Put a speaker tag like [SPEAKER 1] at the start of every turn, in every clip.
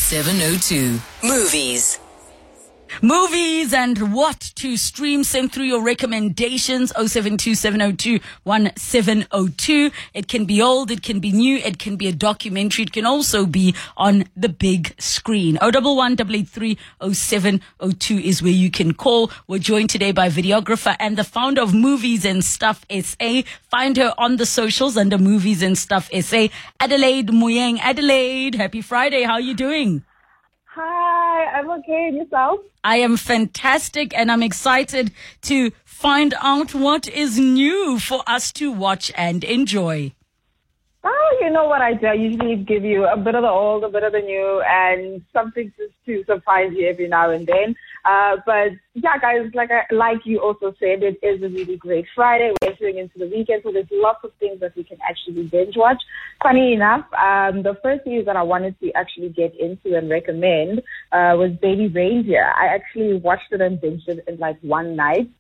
[SPEAKER 1] 1702. Movies.
[SPEAKER 2] Movies and what to stream. Send through your recommendations. 072-702-1702. It can be old, it can be new, it can be a documentary, it can also be on the big screen. 011-883-0702 is where you can call. We're joined today by videographer and the founder of Movies and Stuff SA. Find her on the socials under Movies and Stuff SA. Adelaide Moyeng. Adelaide, happy Friday. How are you doing?
[SPEAKER 3] Hi, I'm okay. And yourself?
[SPEAKER 2] I am fantastic, and I'm excited to find out what is new for us to watch and enjoy.
[SPEAKER 3] Oh, you know what I do? I usually give you a bit of the old, a bit of the new, and something just to surprise you every now and then. But yeah, guys, like you also said, it is a really great Friday. We're entering into the weekend, so there's lots of things that we can actually binge watch. Funny enough, the first series that I wanted to actually get into and recommend was Baby Reindeer. I actually watched it and binged it in like one night,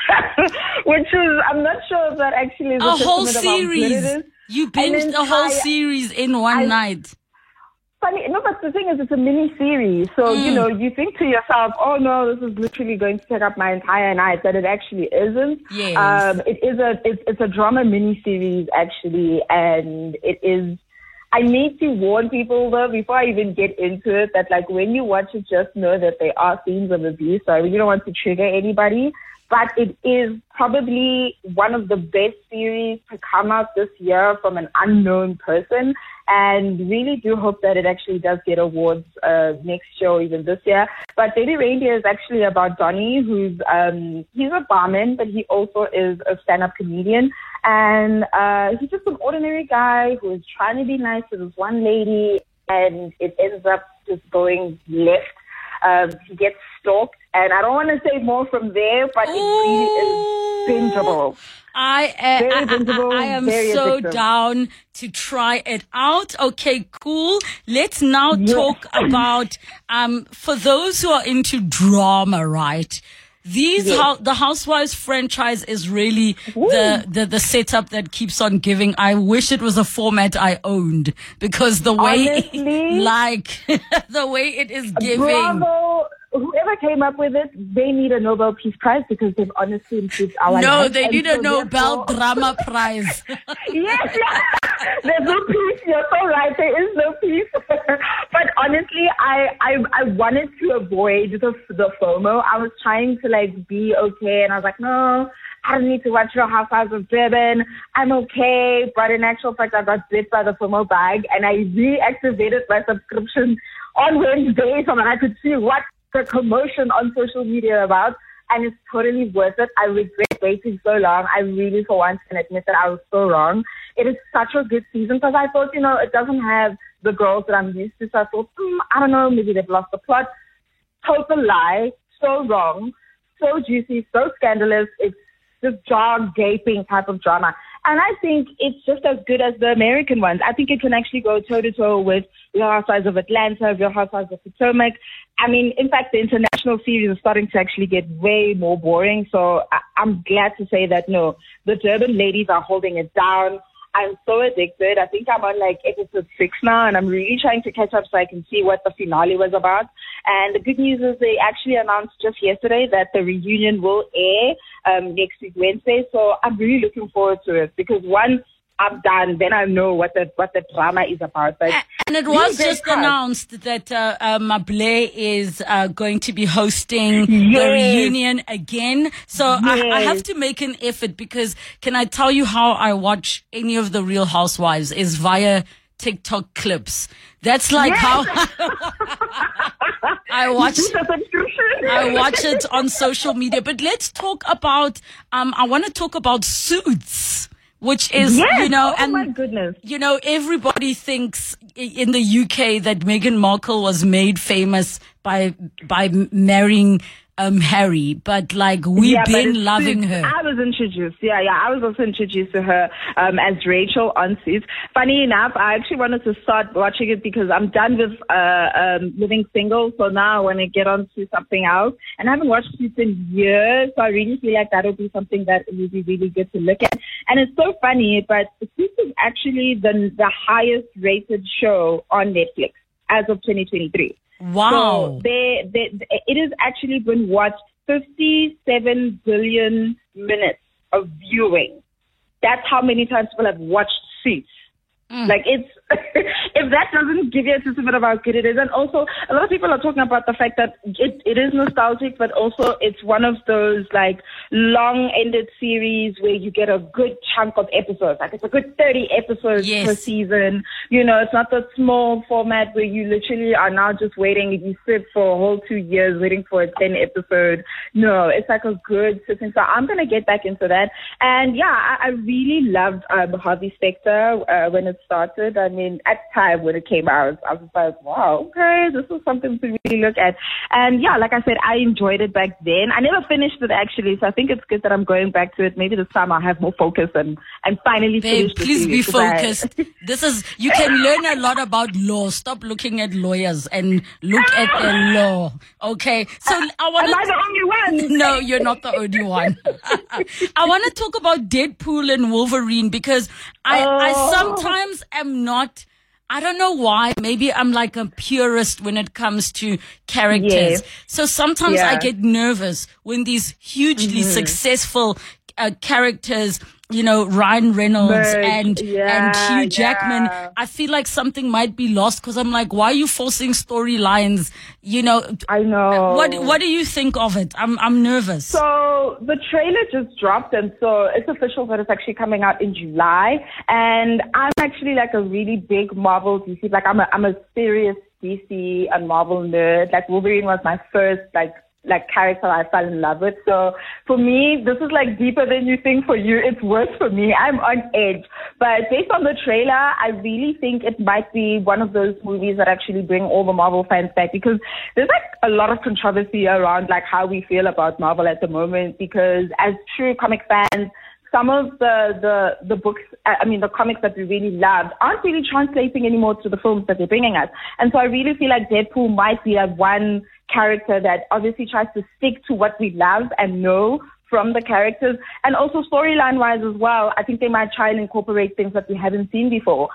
[SPEAKER 3] which is, I'm not sure if that actually is
[SPEAKER 2] a whole series. You binged a whole series in one night.
[SPEAKER 3] Funny, no, but the thing is, it's a mini series. So, you know, you think to yourself, oh no, this is literally going to take up my entire night, but it actually isn't.
[SPEAKER 2] Yes.
[SPEAKER 3] It's a drama mini series actually, and it is, I need to warn people though, before I even get into it, that like when you watch it, just know that there are themes of abuse. So I really don't want to trigger anybody. But it is probably one of the best series to come out this year from an unknown person, and really do hope that it actually does get awards next year or even this year. But Baby Reindeer is actually about Donnie, who's he's a barman, but he also is a stand-up comedian. And he's just an ordinary guy who is trying to be nice to this one lady, and it ends up just going left. He gets stalked, and I don't want to say more from there, but it really is bingeable.
[SPEAKER 2] I am so down to try it out. Okay, cool. Let's now talk about, for those who are into drama, right? The Housewives franchise is really the setup that keeps on giving. I wish it was a format I owned, because the way,
[SPEAKER 3] honestly,
[SPEAKER 2] the way it is giving.
[SPEAKER 3] Bravo. Whoever came up with it, they need a Nobel Peace Prize, because they've honestly improved our lives.
[SPEAKER 2] No, they need a Nobel Drama Prize.
[SPEAKER 3] Yes, there's no peace. You're so right. There is no peace. But honestly, I wanted to avoid the FOMO. I was trying to like be okay, and I was like, no, I don't need to watch Real Housewives of Durban. I'm okay. But in actual fact, I got bit by the FOMO bag, and I reactivated my subscription on Wednesday so that I could see what the commotion on social media about, and it's totally worth it. I regret waiting so long. I really, for once, can admit that I was so wrong. It is such a good season, because I thought, it doesn't have the girls that I'm used to, so I thought, I don't know, maybe they've lost the plot. Total lie. So wrong. So juicy, so scandalous. It's just jaw-gaping type of drama. And I think it's just as good as the American ones. I think it can actually go toe-to-toe with Real Housewives of Atlanta, Real Housewives of Potomac. I mean, in fact, the international series is starting to actually get way more boring. So I'm glad to say that, no, the Durban ladies are holding it down. I'm so addicted. I think I'm on like episode 6 now, and I'm really trying to catch up so I can see what the finale was about. And the good news is they actually announced just yesterday that the reunion will air next week, Wednesday. So I'm really looking forward to it, because once I'm done, then I know what the drama is about. But
[SPEAKER 2] and it was just announced that Mable is going to be hosting the reunion again. So I have to make an effort, because can I tell you how I watch any of the Real Housewives is via TikTok clips. That's like how I watch it on social media. But let's talk about, I want to talk about Suits, which is,
[SPEAKER 3] my goodness.
[SPEAKER 2] Everybody thinks in the UK that Meghan Markle was made famous by marrying Harry, but like we've been loving her.
[SPEAKER 3] I was introduced. I was also introduced to her as Rachel on Suits. Funny enough, I actually wanted to start watching it because I'm done with living single, so now I want to get on to something else. And I haven't watched Suits in years, so I really feel like that'll be something that will be really good to look at. And it's so funny, but Suits is actually the highest rated show on Netflix. as of 2023.
[SPEAKER 2] Wow.
[SPEAKER 3] So it has actually been watched 57 billion minutes of viewing. That's how many times people have watched Suits. Like, it's, if that doesn't give you a sense of how good it is. And also, a lot of people are talking about the fact that it is nostalgic, but also it's one of those, like, long-ended series where you get a good chunk of episodes. Like, it's a good 30 episodes per season. You know, it's not the small format where you literally are now just waiting. You sit for a whole 2 years waiting for a 10 episode. No, it's like a good sitting. So I'm going to get back into that. And yeah, I really loved Harvey Specter when it started. I mean, at the time when it came out, I was like, wow, okay, this is something to really look at. And yeah, like I said, I enjoyed it back then. I never finished it actually, so I think it's good that I'm going back to it. Maybe this time I'll have more focus and finally finish the
[SPEAKER 2] please
[SPEAKER 3] series.
[SPEAKER 2] Be focused. You can learn a lot about law. Stop looking at lawyers and look at the law. Okay. So
[SPEAKER 3] Am I the only one?
[SPEAKER 2] No, you're not the only one. I want to talk about Deadpool and Wolverine because I sometimes am not, I don't know why. Maybe I'm like a purist when it comes to characters.
[SPEAKER 3] Yes.
[SPEAKER 2] So sometimes I get nervous when these hugely successful characters, you know, Ryan Reynolds and Hugh Jackman. I feel like something might be lost because I'm like, why are you forcing storylines? You know,
[SPEAKER 3] I know.
[SPEAKER 2] What do you think of it? I'm nervous.
[SPEAKER 3] So the trailer just dropped, and so it's official that it's actually coming out in July. And I'm actually like a really big Marvel DC. Like I'm a serious DC and Marvel nerd. Like Wolverine was my first like character I fell in love with. So for me, this is like deeper than you think. For you, it's worse for me. I'm on edge. But based on the trailer, I really think it might be one of those movies that actually bring all the Marvel fans back, because there's like a lot of controversy around like how we feel about Marvel at the moment, because as true comic fans, some of the books, I mean, the comics that we really loved aren't really translating anymore to the films that they're bringing us. And so I really feel like Deadpool might be like one character that obviously tries to stick to what we love and know from the characters, and also storyline-wise as well. I think they might try and incorporate things that we haven't seen before.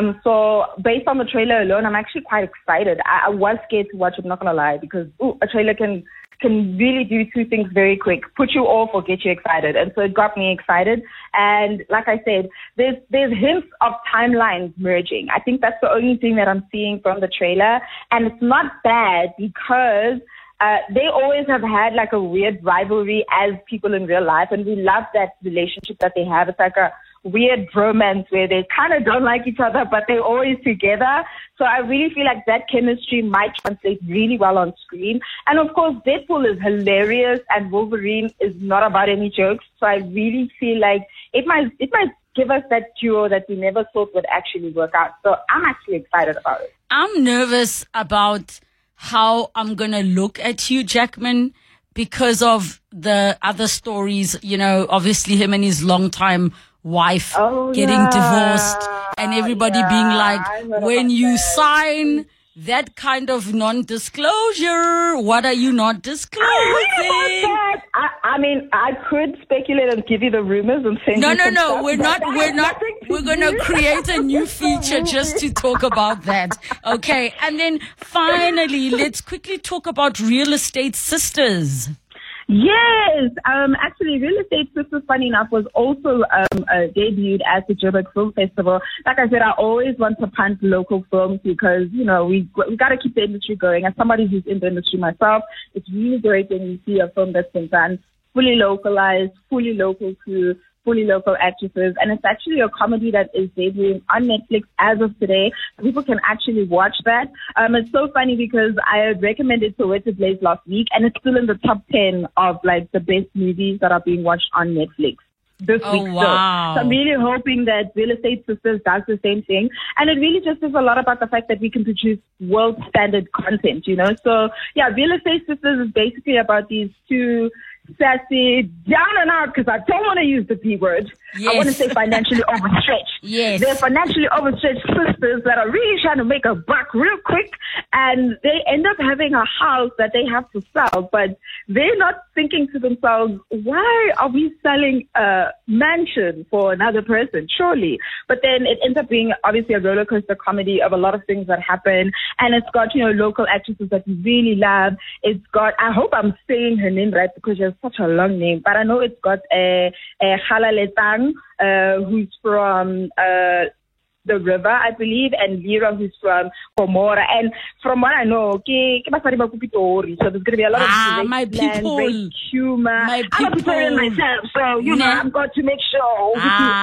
[SPEAKER 3] So based on the trailer alone, I'm actually quite excited. I was scared to watch it, not gonna lie, because a trailer can really do two things very quick: put you off or get you excited. And so it got me excited. And like I said, there's hints of timelines merging. I think that's the only thing that I'm seeing from the trailer. And it's not bad, because they always have had like a weird rivalry as people in real life. And we love that relationship that they have. It's like a weird romance where they kind of don't like each other, but they're always together. So I really feel like that chemistry might translate really well on screen. And of course, Deadpool is hilarious and Wolverine is not about any jokes. So I really feel like it might give us that duo that we never thought would actually work out. So I'm actually excited about it.
[SPEAKER 2] I'm nervous about how I'm going to look at Hugh Jackman because of the other stories, you know, obviously him and his longtime wife getting divorced, and everybody being like, when you sign that kind of non-disclosure, what are you not disclosing?
[SPEAKER 3] I mean, I could speculate and give you the rumors and send you some stuff,
[SPEAKER 2] we're not. We're going to create a new feature just to talk about that. Okay. And then finally, let's quickly talk about Real Estate Sisters.
[SPEAKER 3] Yes, actually, Real Estate Sisters, funny enough, was also debuted at the Joburg Film Festival. Like I said, I always want to punt local films because, you know, we got to keep the industry going. As somebody who's in the industry myself, it's really great when you see a film that's been done fully localized, fully local to fully local actresses, and it's actually a comedy that is debuting on Netflix as of today. People can actually watch that. It's so funny because I recommended Soweto Blaze last week, and it's still in the top 10 of like the best movies that are being watched on Netflix this week.
[SPEAKER 2] Wow.
[SPEAKER 3] So I'm really hoping that Real Estate Sisters does the same thing. And it really just is a lot about the fact that we can produce world standard content, you know? So yeah, Real Estate Sisters is basically about these two sassy, down and out, because I don't want to use the P word.
[SPEAKER 2] Yes.
[SPEAKER 3] I want to say financially overstretched.
[SPEAKER 2] Yes.
[SPEAKER 3] They're financially overstretched sisters that are really trying to make a buck real quick, and they end up having a house that they have to sell, but they're not thinking to themselves, why are we selling a mansion for another person? Surely. But then it ends up being obviously a roller coaster comedy of a lot of things that happen, and it's got, local actresses that we really love. It's got, I hope I'm saying her name right because she has such a long name, but I know it's got Kgalale Tang, who's from the river, I believe, and Lira, who's from Komora. And from what I know, so there's going to be a lot of
[SPEAKER 2] my people,
[SPEAKER 3] great humor.
[SPEAKER 2] My people.
[SPEAKER 3] I'm a Pretoриan myself, so I've got to make sure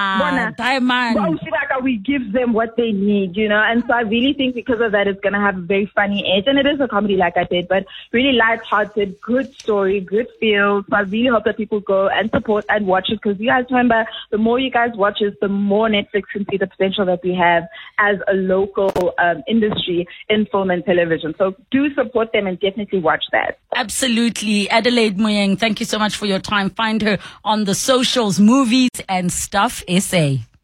[SPEAKER 3] we give them what they need, And so I really think because of that, it's going to have a very funny edge, and it is a comedy, like I said, but really light-hearted, good story, good feel. So I really hope that people go and support and watch it, because you guys remember, the more you guys watch it, the more Netflix can see the potential that we have as a local industry in film and television. So do support them and definitely watch that.
[SPEAKER 2] Absolutely. Adelaide Moyeng, thank you so much for your time. Find her on the socials, Movies and Stuff SA.